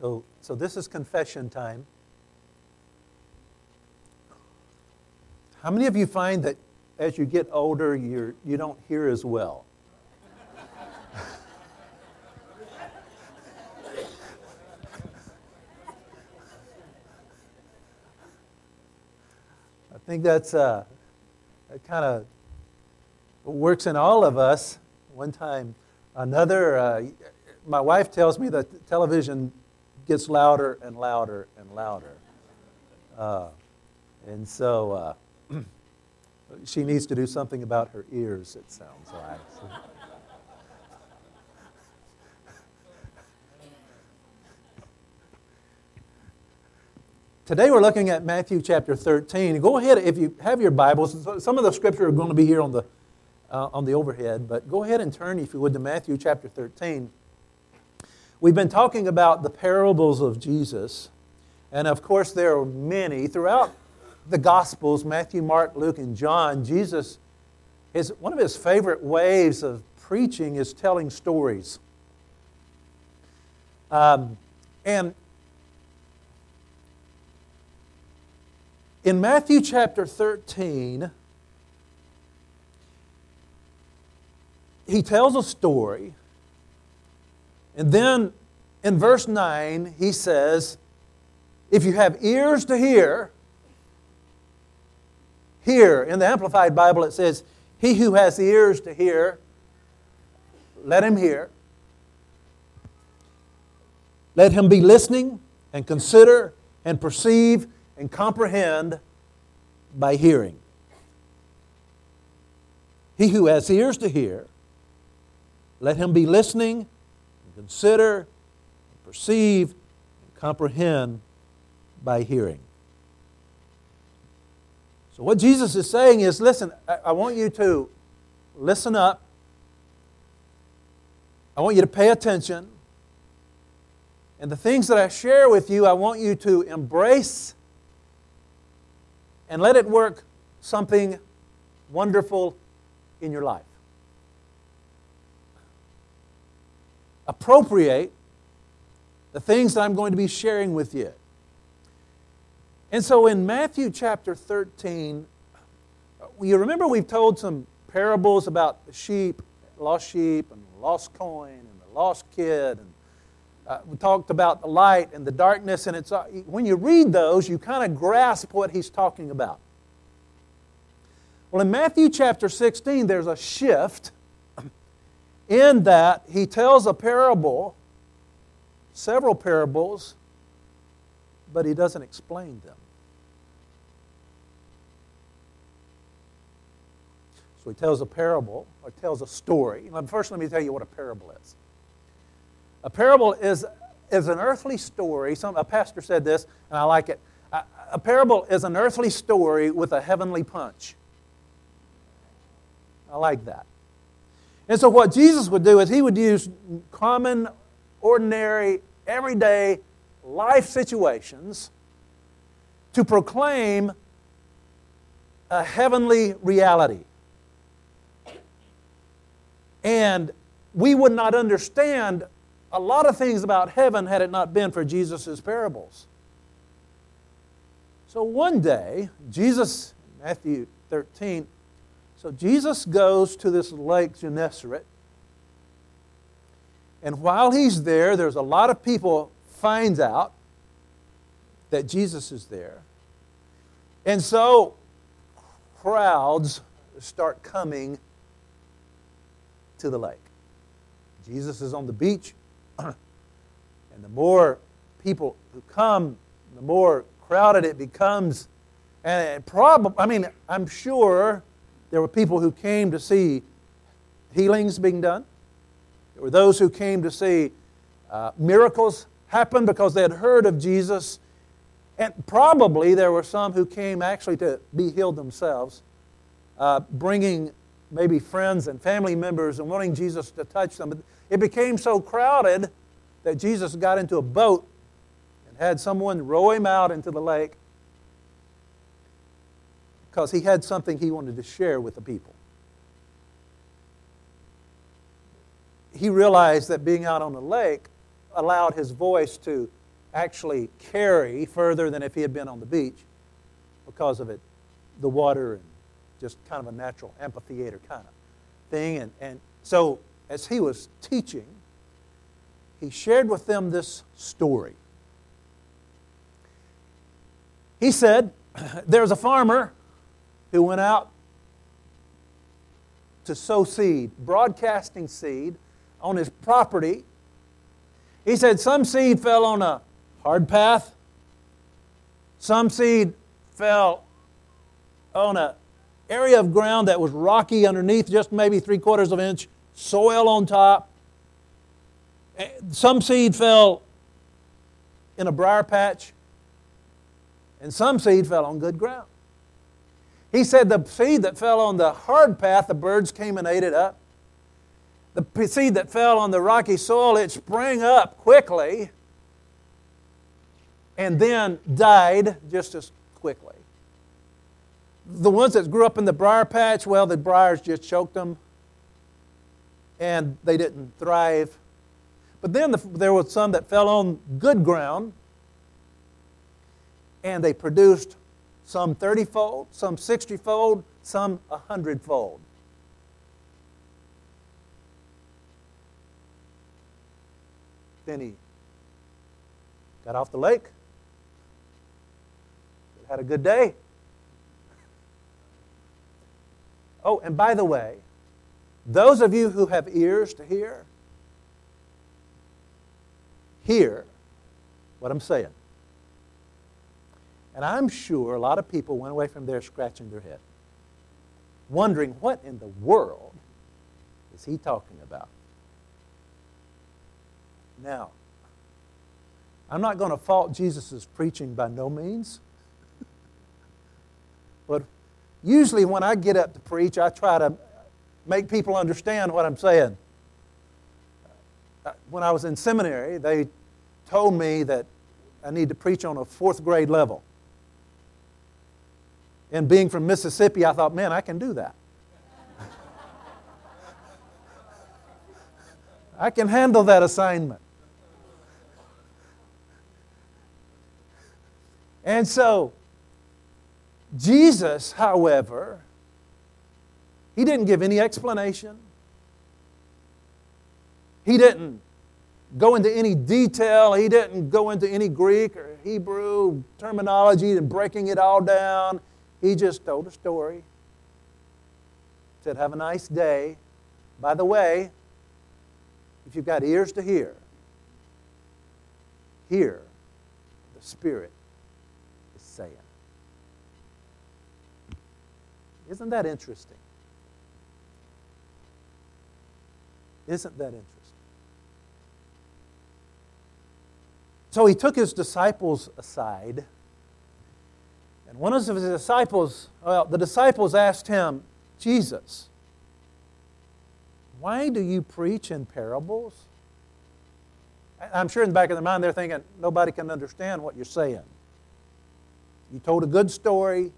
So this is confession time. How many of you find that as you get older, you don't hear as well? I think that kind of works in all of us. One time, my wife tells me that the television gets louder and louder and louder. And so she needs to do something about her ears, it sounds like. Today we're looking at Matthew chapter 13. Go ahead, if you have your Bibles, some of the scripture are going to be here on the overhead, but go ahead and turn, if you would, to Matthew chapter 13. We've been talking about the parables of Jesus, and of course there are many. Throughout the Gospels, Matthew, Mark, Luke, and John, Jesus, one of his favorite ways of preaching is telling stories. And in Matthew chapter 13, he tells a story, and then in verse 9 he says, if you have ears to hear, hear. In the Amplified Bible it says, he who has ears to hear, let him hear. Let him be listening and consider and perceive and comprehend by hearing. He who has ears to hear, let him be listening and consider and perceive and comprehend by hearing. So what Jesus is saying is, listen, I want you to listen up. I want you to pay attention. And the things that I share with you, I want you to embrace and let it work something wonderful in your life. Appropriate the things that I'm going to be sharing with you. And so in Matthew chapter 13, you remember we've told some parables about the sheep and the lost coin and the lost kid. And we talked about the light and the darkness. And when you read those, you kind of grasp what he's talking about. Well, in Matthew chapter 16, there's a shift in that he tells a parable, several parables, but he doesn't explain them. So he tells a parable, or tells a story. First, let me tell you what a parable is. A parable is an earthly story. A pastor said this, and I like it. A parable is an earthly story with a heavenly punch. I like that. And so what Jesus would do is he would use common, ordinary, everyday life situations to proclaim a heavenly reality. And we would not understand a lot of things about heaven had it not been for Jesus' parables. So one day, Matthew 13, so Jesus goes to this lake Gennesaret. And while he's there, there's a lot of people finds out that Jesus is there. And so crowds start coming to the lake. Jesus is on the beach, and the more people who come, the more crowded it becomes. And I'm sure there were people who came to see healings being done. There were those who came to see miracles happen because they had heard of Jesus. And probably there were some who came actually to be healed themselves, bringing maybe friends and family members and wanting Jesus to touch them. But it became so crowded that Jesus got into a boat and had someone row him out into the lake because he had something he wanted to share with the people. He realized that being out on the lake allowed his voice to actually carry further than if he had been on the beach because of it, the water and just kind of a natural amphitheater kind of thing. And so as he was teaching, he shared with them this story. He said, there's a farmer who went out to sow seed, broadcasting seed on his property. He said some seed fell on a hard path. Some seed fell on an area of ground that was rocky underneath, just maybe 3/4 of an inch soil on top. Some seed fell in a briar patch, and some seed fell on good ground. He said the seed that fell on the hard path, the birds came and ate it up. The seed that fell on the rocky soil, it sprang up quickly and then died just as quickly. The ones that grew up in the briar patch, well, the briars just choked them and they didn't thrive. But then there was some that fell on good ground and they produced some 30-fold, some 60-fold, some 100-fold. Then he got off the lake, had a good day. Oh, and by the way, those of you who have ears to hear what I'm saying. And I'm sure a lot of people went away from there scratching their head, wondering what in the world is he talking about? Now, I'm not going to fault Jesus' preaching by no means. But usually when I get up to preach, I try to make people understand what I'm saying. When I was in seminary, they told me that I need to preach on a 4th grade level. And being from Mississippi, I thought, man, I can do that. I can handle that assignment. And so, Jesus, however, he didn't give any explanation. He didn't go into any detail. He didn't go into any Greek or Hebrew terminology and breaking it all down. He just told a story. Said, have a nice day. By the way, if you've got ears to hear the Spirit is saying. Isn't that interesting? Isn't that interesting? So he took his disciples aside, and one of his disciples, the disciples asked him, Jesus, why do you preach in parables? I'm sure in the back of their mind they're thinking, nobody can understand what you're saying. You told a good story,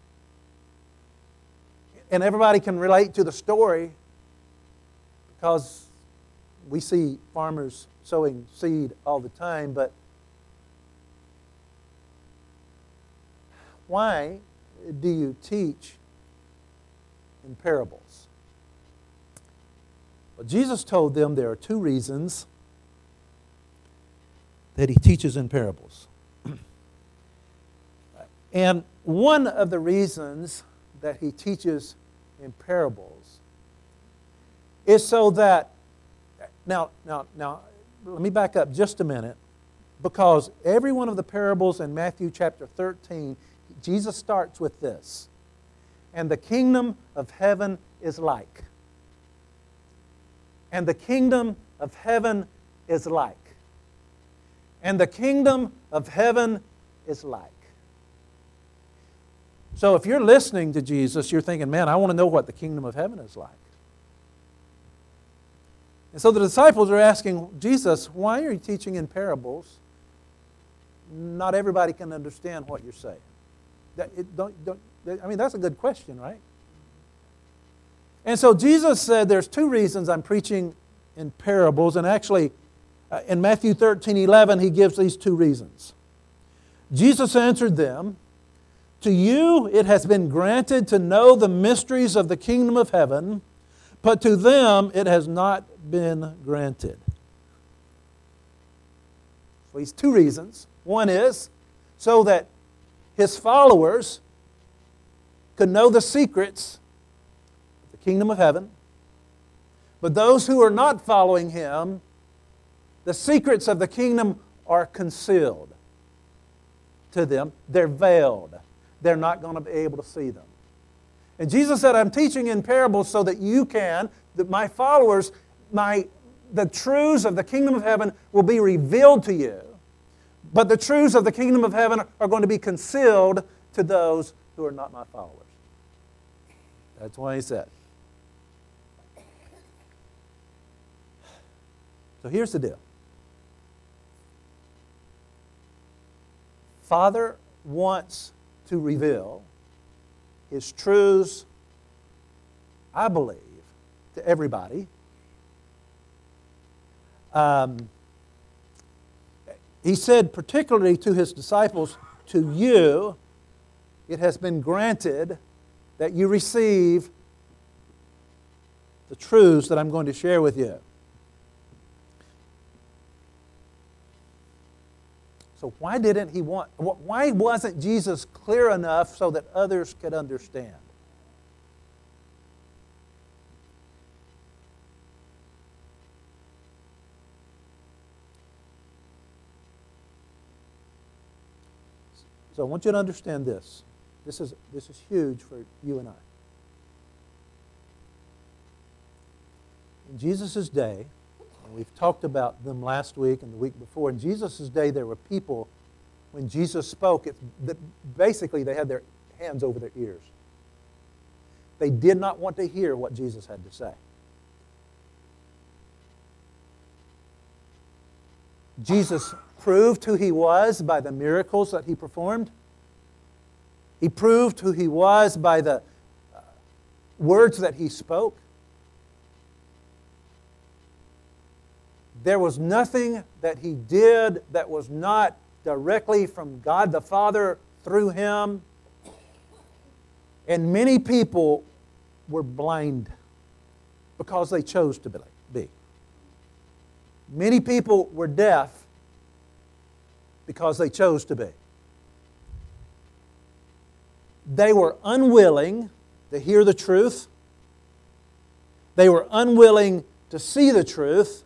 and everybody can relate to the story because we see farmers sowing seed all the time, but why do you teach in parables? Well, Jesus told them there are 2 reasons that he teaches in parables. And one of the reasons that he teaches in parables is so that, now, let me back up just a minute, because every one of the parables in Matthew chapter 13, Jesus starts with this, and the kingdom of heaven is like. And the kingdom of heaven is like. And the kingdom of heaven is like. So if you're listening to Jesus, you're thinking, man, I want to know what the kingdom of heaven is like. And so the disciples are asking, Jesus, why are you teaching in parables? Not everybody can understand what you're saying. That's a good question, right? And so Jesus said there's 2 reasons I'm preaching in parables, and actually In Matthew 13:11, he gives these two reasons. Jesus answered them, "To you it has been granted to know the mysteries of the kingdom of heaven, but to them it has not been granted." So these two reasons. One is so that his followers could know the secrets of the kingdom of heaven. But those who are not following him, the secrets of the kingdom are concealed to them. They're veiled. They're not going to be able to see them. And Jesus said, "I'm teaching in parables so that you can, that my followers, the truths of the kingdom of heaven will be revealed to you. But the truths of the kingdom of heaven are going to be concealed to those who are not my followers." That's what he said. So here's the deal. Father wants to reveal His truths, I believe, to everybody. He said particularly to His disciples, "To you it has been granted that you receive the truths that I'm going to share with you." So why wasn't Jesus clear enough so that others could understand? So I want you to understand this. This is huge for you and I. In Jesus' day, and we've talked about them last week and the week before, in Jesus' day there were people, when Jesus spoke, basically they had their hands over their ears. They did not want to hear what Jesus had to say. Jesus proved who He was by the miracles that He performed. He proved who He was by the words that He spoke. There was nothing that He did that was not directly from God the Father through Him. And many people were blind because they chose to be. Many people were deaf because they chose to be. They were unwilling to hear the truth. They were unwilling to see the truth.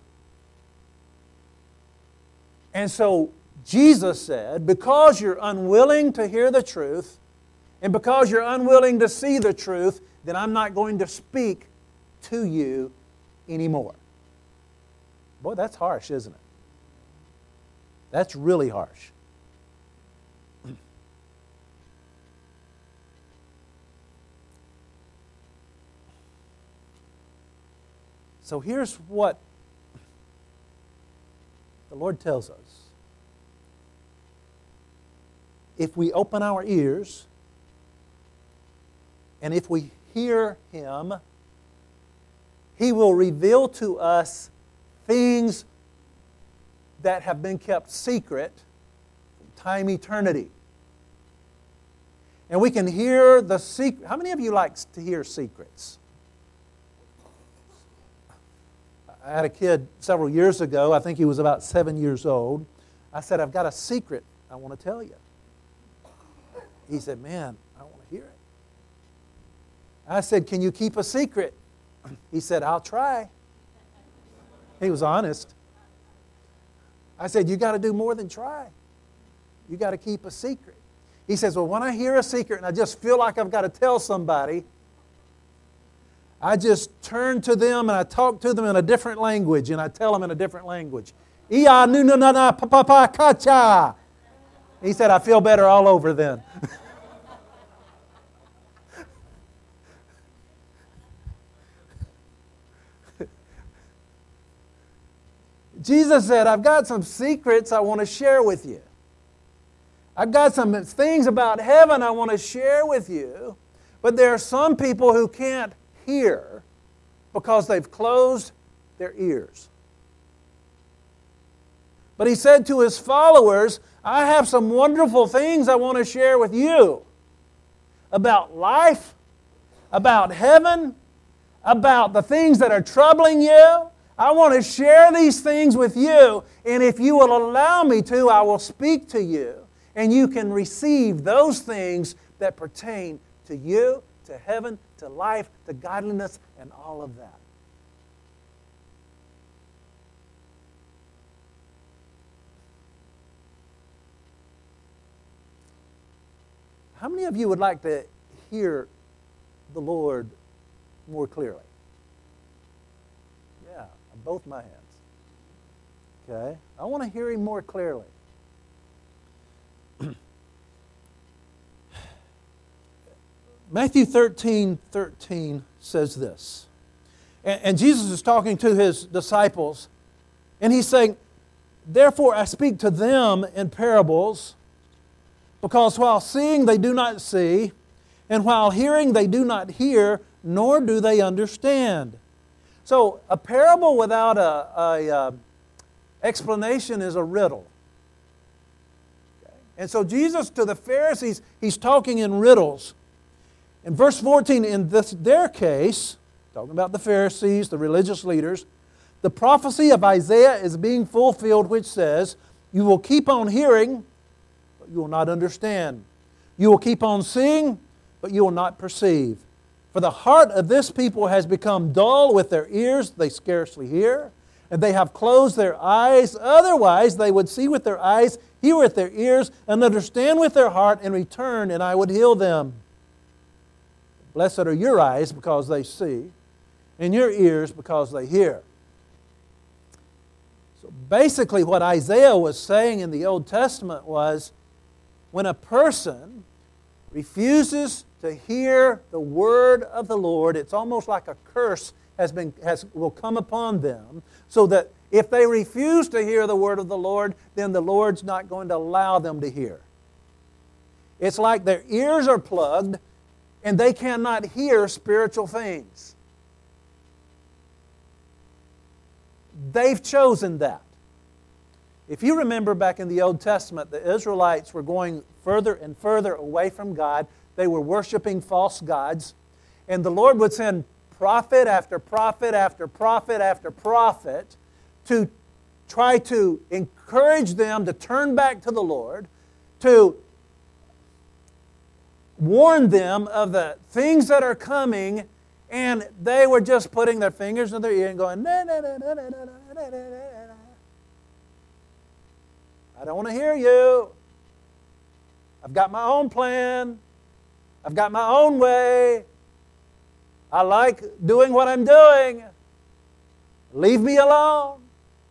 And so Jesus said, because you're unwilling to hear the truth, and because you're unwilling to see the truth, then I'm not going to speak to you anymore. Boy, that's harsh, isn't it? That's really harsh. So here's what the Lord tells us. If we open our ears and if we hear Him, He will reveal to us things that have been kept secret from time eternity. And we can hear the secret. How many of you like to hear secrets? I had a kid several years ago, I think he was about 7 years old. I said, "I've got a secret I want to tell you." He said, "Man, I want to hear it." I said, "Can you keep a secret?" He said, "I'll try." He was honest. I said, "You got to do more than try. You got to keep a secret." He says, "Well, when I hear a secret and I just feel like I've got to tell somebody, I just turn to them and I talk to them in a different language and I tell them in a different language. Ia nu na na na pa pa pa kacha." He said, "I feel better all over then." Jesus said, "I've got some secrets I want to share with you. I've got some things about heaven I want to share with you, but there are some people who can't hear because they've closed their ears." But He said to His followers, I have some wonderful things I want to share with you about life, about heaven, about the things that are troubling you. I want to share these things with you, and if you will allow me to, I will speak to you, and you can receive those things that pertain to you, to heaven, to life, to godliness, and all of that. How many of you would like to hear the Lord more clearly? Yeah, on both my hands. Okay? I want to hear Him more clearly. Matthew 13:13 says this. And Jesus is talking to His disciples, and He's saying, therefore I speak to them in parables, because while seeing they do not see, and while hearing they do not hear, nor do they understand. So a parable without a explanation is a riddle. Okay? And so Jesus to the Pharisees, He's talking in riddles. In verse 14, in their case, talking about the Pharisees, the religious leaders, the prophecy of Isaiah is being fulfilled, which says, you will keep on hearing, but you will not understand. You will keep on seeing, but you will not perceive. For the heart of this people has become dull with their ears, they scarcely hear, and they have closed their eyes. Otherwise they would see with their eyes, hear with their ears, and understand with their heart, and return, and I would heal them. Blessed are your eyes because they see, and your ears because they hear. So basically what Isaiah was saying in the Old Testament was, when a person refuses to hear the word of the Lord, it's almost like a curse will come upon them, so that if they refuse to hear the word of the Lord, then the Lord's not going to allow them to hear. It's like their ears are plugged, and they cannot hear spiritual things. They've chosen that. If you remember back in the Old Testament, the Israelites were going further and further away from God. They were worshiping false gods. And the Lord would send prophet after prophet after prophet after prophet to try to encourage them to turn back to the Lord, to warn them of the things that are coming, and they were just putting their fingers in their ear and going, na, na, na, na, na, na, na, na, na. I don't want to hear you. I've got my own plan. I've got my own way. I like doing what I'm doing. Leave me alone.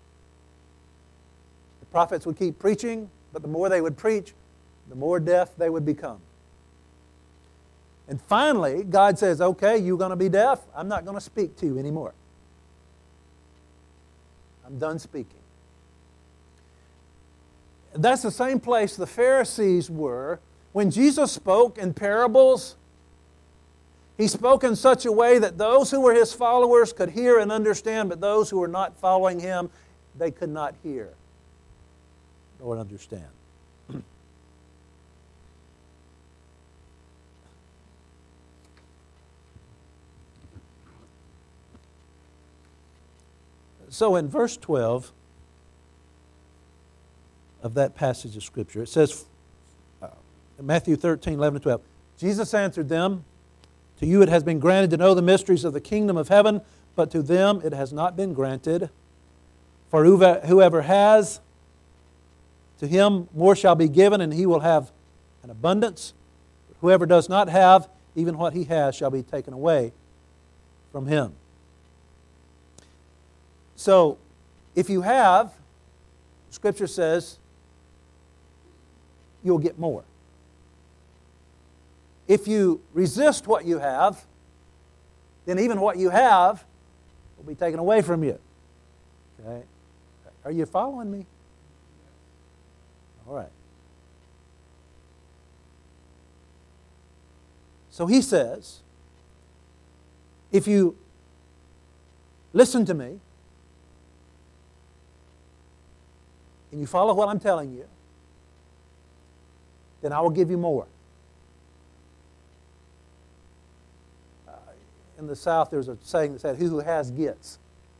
The prophets would keep preaching, but the more they would preach, the more deaf they would become. And finally, God says, okay, you're going to be deaf. I'm not going to speak to you anymore. I'm done speaking. That's the same place the Pharisees were. When Jesus spoke in parables, He spoke in such a way that those who were His followers could hear and understand, but those who were not following Him, they could not hear or understand. So in verse 12 of that passage of Scripture, it says, Matthew 13, 11 to 12, Jesus answered them, to you it has been granted to know the mysteries of the kingdom of heaven, but to them it has not been granted. For whoever has, to him more shall be given, and he will have an abundance. But whoever does not have, even what he has shall be taken away from him. So, if you have, Scripture says, you'll get more. If you resist what you have, then even what you have will be taken away from you. Okay? Are you following me? All right. So he says, if you listen to me, and you follow what I'm telling you, then I will give you more. In the South, there's a saying that said, "He who has gets."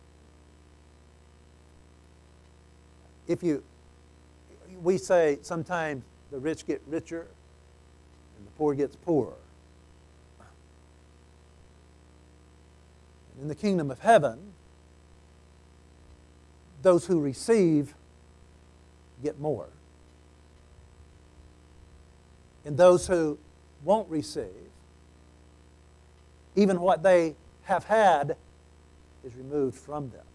We say sometimes the rich get richer and the poor gets poorer. In the kingdom of heaven, those who receive get more. And those who won't receive, even what they have had is removed from them.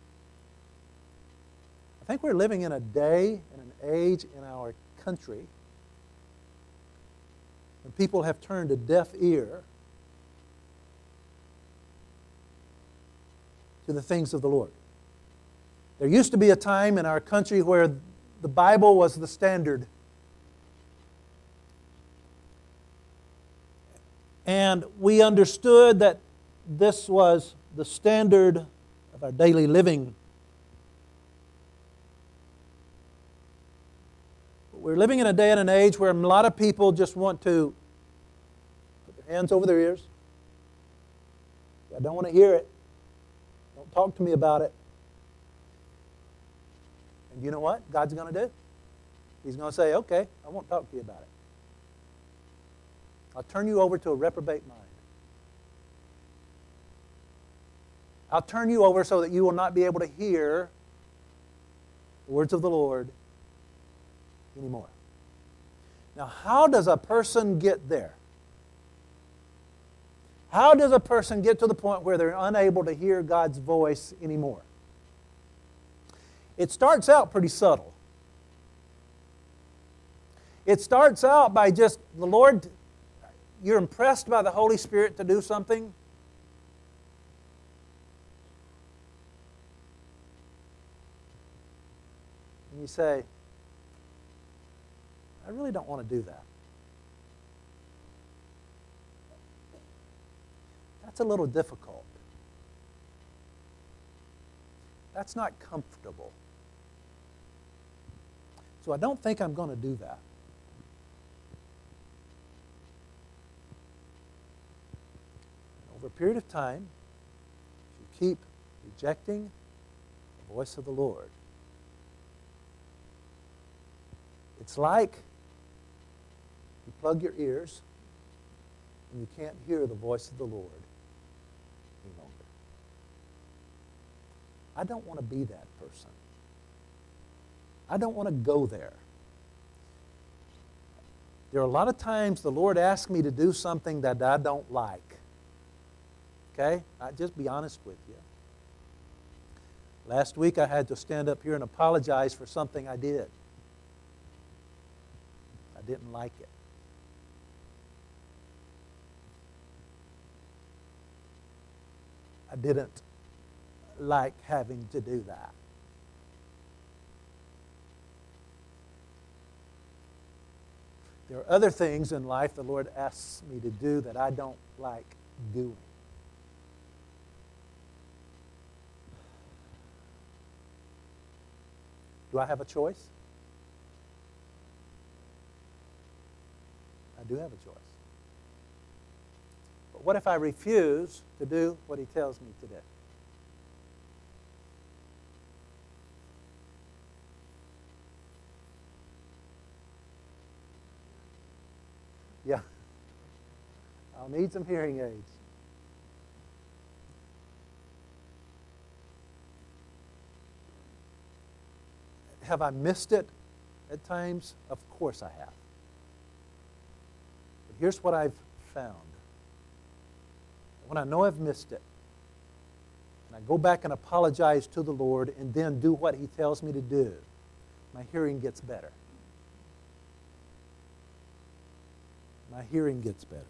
I think we're living in a day and an age in our country when people have turned a deaf ear to the things of the Lord. There used to be a time in our country where the Bible was the standard. And we understood that this was the standard of our daily living. But we're living in a day and an age where a lot of people just want to put their hands over their ears. I don't want to hear it. Don't talk to me about it. And you know what God's going to do? He's going to say, okay, I won't talk to you about it. I'll turn you over to a reprobate mind. I'll turn you over so that you will not be able to hear the words of the Lord anymore. Now, how does a person get there? How does a person get to the point where they're unable to hear God's voice anymore? It starts out pretty subtle. It starts out by just the Lord, you're impressed by the Holy Spirit to do something. And you say, I really don't want to do that. That's a little difficult. That's not comfortable. So I don't think I'm going to do that. Over a period of time, if you keep rejecting the voice of the Lord, it's like you plug your ears and you can't hear the voice of the Lord any longer. I don't want to be that person. I don't want to go there. There are a lot of times the Lord asks me to do something that I don't like. Okay? I'll just be honest with you. Last week I had to stand up here and apologize for something I did. I didn't like it. I didn't like having to do that. There are other things in life the Lord asks me to do that I don't like doing. Do I have a choice? I do have a choice. But what if I refuse to do what He tells me to do? Yeah. I'll need some hearing aids. Have I missed it at times? Of course I have. But here's what I've found. When I know I've missed it, and I go back and apologize to the Lord and then do what He tells me to do, my hearing gets better. My hearing gets better.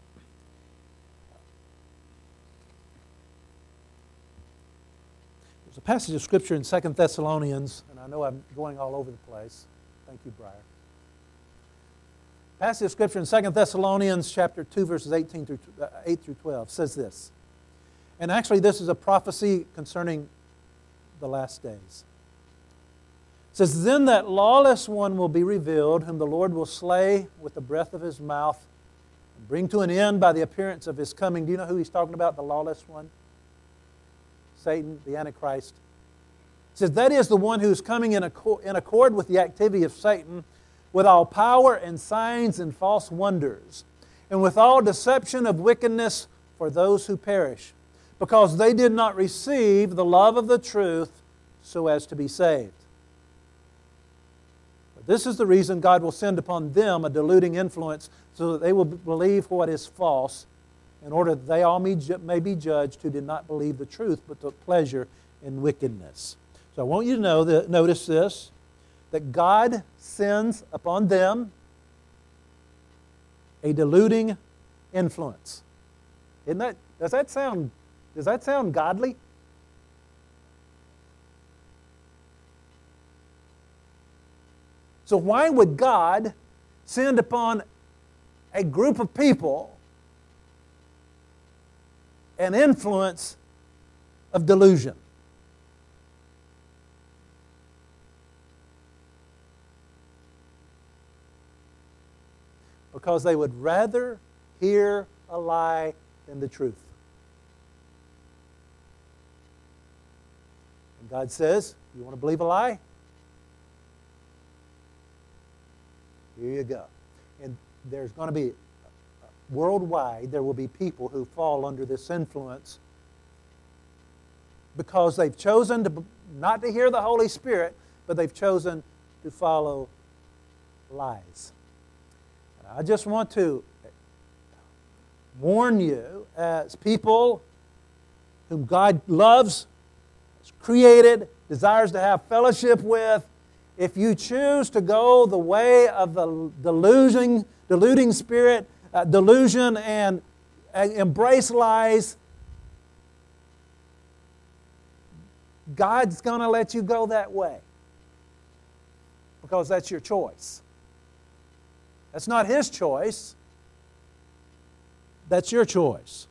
There's a passage of Scripture in 2 Thessalonians, and I know I'm going all over the place. Thank you, Briar. Passage of Scripture in 2 Thessalonians chapter 2, verses 8 through 12 says this. And actually this is a prophecy concerning the last days. It says, then that lawless one will be revealed, whom the Lord will slay with the breath of his mouth, and bring to an end by the appearance of his coming. Do you know who he's talking about, the lawless one? Satan, the Antichrist. It says, that is the one who is coming in accord with the activity of Satan, with all power and signs and false wonders, and with all deception of wickedness for those who perish, because they did not receive the love of the truth so as to be saved. But this is the reason God will send upon them a deluding influence, so that they will believe what is false, in order that they all may be judged who did not believe the truth, but took pleasure in wickedness. So I want you to notice this, that God sends upon them a deluding influence. Does that sound godly? So why would God send upon a group of people an influence of delusion? Because they would rather hear a lie than the truth. And God says, you want to believe a lie? Here you go. And there's going to be, worldwide, there will be people who fall under this influence because they've chosen not to hear the Holy Spirit, but they've chosen to follow lies. And I just want to warn you, as people whom God loves, has created, desires to have fellowship with, if you choose to go the way of the deluding spirit, delusion, and embrace lies, God's going to let you go that way because that's your choice. That's not His choice. That's your choice.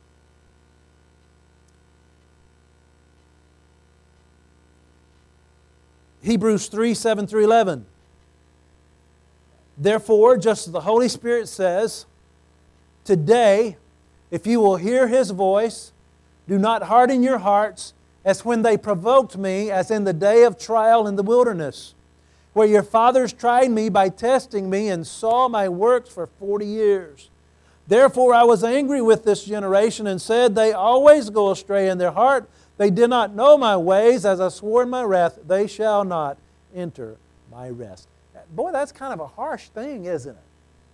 Hebrews 3, 7 through 11. Therefore, just as the Holy Spirit says, today, if you will hear His voice, do not harden your hearts as when they provoked me, as in the day of trial in the wilderness, where your fathers tried me by testing me and saw my works for 40 years. Therefore I was angry with this generation and said, they always go astray in their heart. They did not know my ways, as I swore in my wrath, they shall not enter my rest. Boy, that's kind of a harsh thing, isn't it?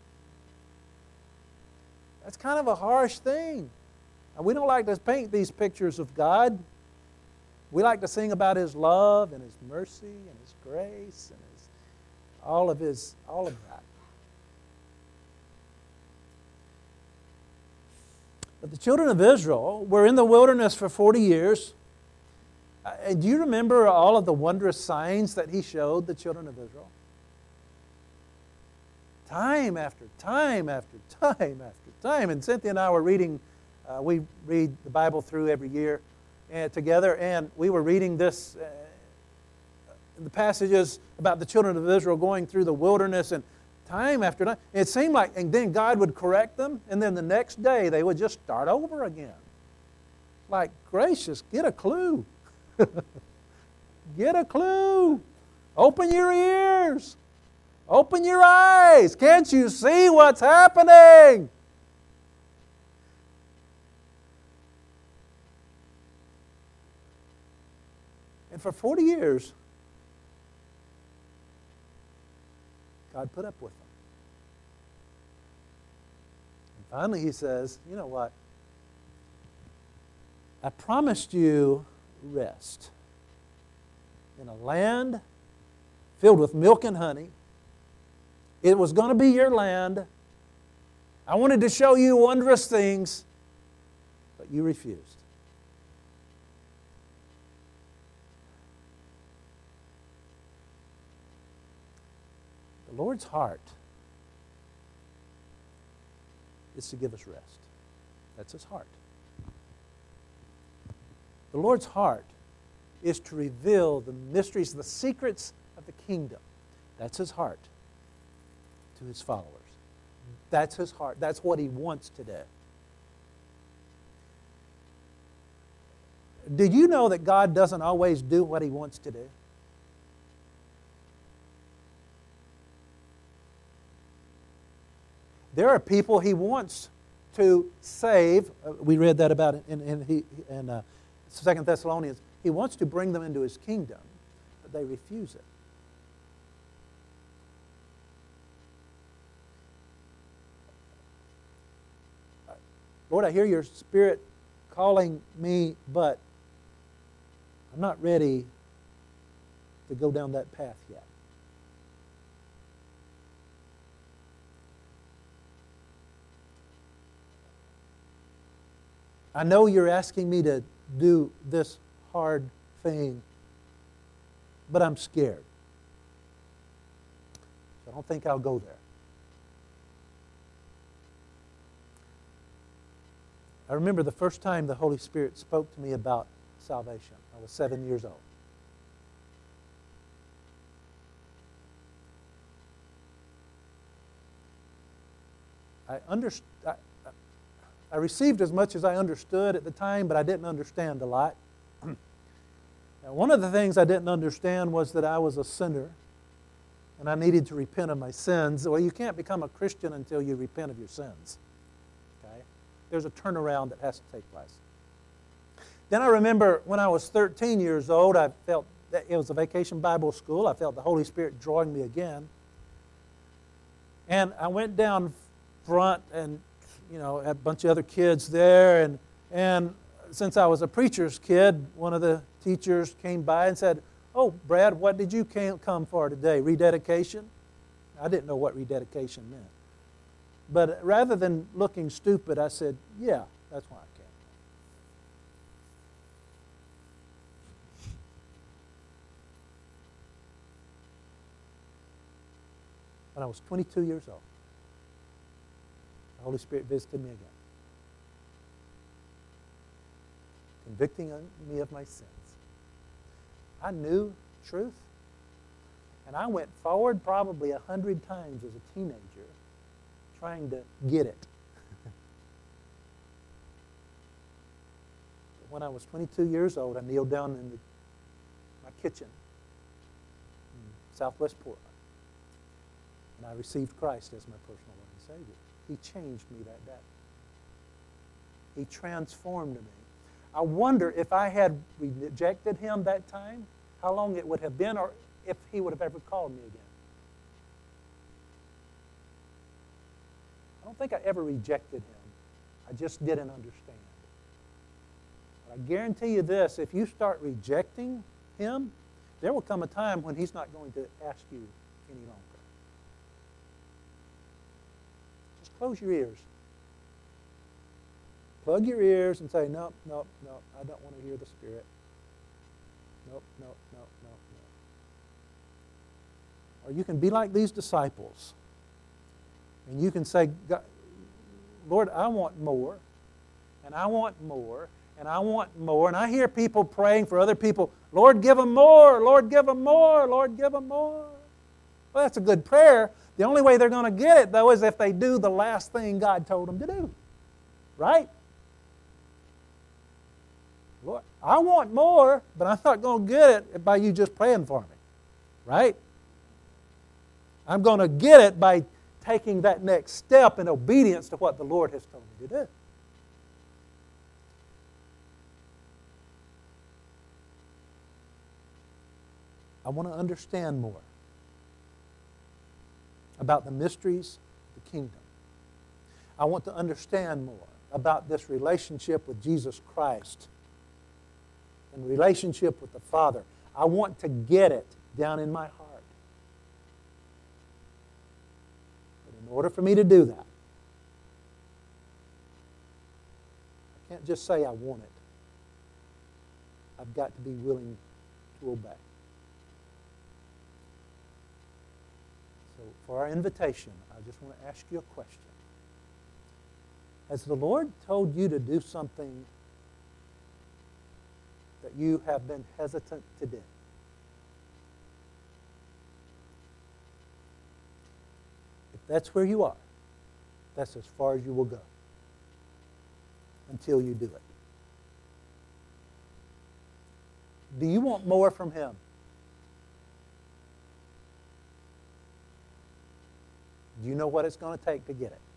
That's kind of a harsh thing. And we don't like to paint these pictures of God. We like to sing about His love and His mercy and His grace and all of that. But the children of Israel were in the wilderness for 40 years. And do you remember all of the wondrous signs that He showed the children of Israel? Time after time after time after time. And Cynthia and I were reading, we read the Bible through every year together, and we were reading this, the passages about the children of Israel going through the wilderness, and time after time. It seemed like, and then God would correct them, and then the next day they would just start over again. Like, gracious, get a clue. Get a clue. Open your ears. Open your eyes. Can't you see what's happening? And for 40 years, God put up with them. And finally He says, you know what? I promised you rest in a land filled with milk and honey. It was going to be your land. I wanted to show you wondrous things, but you refused. The Lord's heart is to give us rest. That's His heart. The Lord's heart is to reveal the mysteries, the secrets of the kingdom. That's His heart to His followers. That's His heart. That's what He wants today. Did you know that God doesn't always do what He wants to do? There are people He wants to save. We read that about in 2 Thessalonians. He wants to bring them into His kingdom, but they refuse it. Lord, I hear Your Spirit calling me, but I'm not ready to go down that path yet. I know You're asking me to do this hard thing, but I'm scared. So I don't think I'll go there. I remember the first time the Holy Spirit spoke to me about salvation. I was 7 years old. I received as much as I understood at the time, but I didn't understand a lot. Now, one of the things I didn't understand was that I was a sinner and I needed to repent of my sins. Well, you can't become a Christian until you repent of your sins. Okay? There's a turnaround that has to take place. Then I remember when I was 13 years old, I felt that it was a vacation Bible school. I felt the Holy Spirit drawing me again. And I went down front and, had a bunch of other kids there. And since I was a preacher's kid, one of the teachers came by and said, "Oh, Brad, what did you come for today? Rededication?" I didn't know what rededication meant. But rather than looking stupid, I said, "Yeah, that's why I came." When I was 22 years old, the Holy Spirit visited me again, convicting me of my sins. I knew truth, and I went forward probably 100 times as a teenager trying to get it. But when I was 22 years old, I kneeled down in my kitchen in Southwest Portland, and I received Christ as my personal Lord and Savior. He changed me that day. He transformed me. I wonder if I had rejected Him that time, how long it would have been, or if He would have ever called me again. I don't think I ever rejected Him. I just didn't understand. But I guarantee you this, if you start rejecting Him, there will come a time when He's not going to ask you any longer. Close your ears. Plug your ears and say, "Nope, nope, nope, I don't want to hear the Spirit. Nope, nope, nope, nope, nope." Or you can be like these disciples. And you can say, "Lord, I want more. And I want more. And I want more." And I hear people praying for other people, "Lord, give them more. Lord, give them more. Lord, give them more." Well, that's a good prayer. The only way they're going to get it, though, is if they do the last thing God told them to do. Right? Lord, I want more, but I'm not going to get it by you just praying for me. Right? I'm going to get it by taking that next step in obedience to what the Lord has told me to do. I want to understand more about the mysteries of the kingdom. I want to understand more about this relationship with Jesus Christ and relationship with the Father. I want to get it down in my heart. But in order for me to do that, I can't just say I want it. I've got to be willing to obey. So for our invitation, I just want to ask you a question. Has the Lord told you to do something that you have been hesitant to do? That's where you are. That's as far as you will go until you do it. Do you want more from Him? Do you know what it's going to take to get it?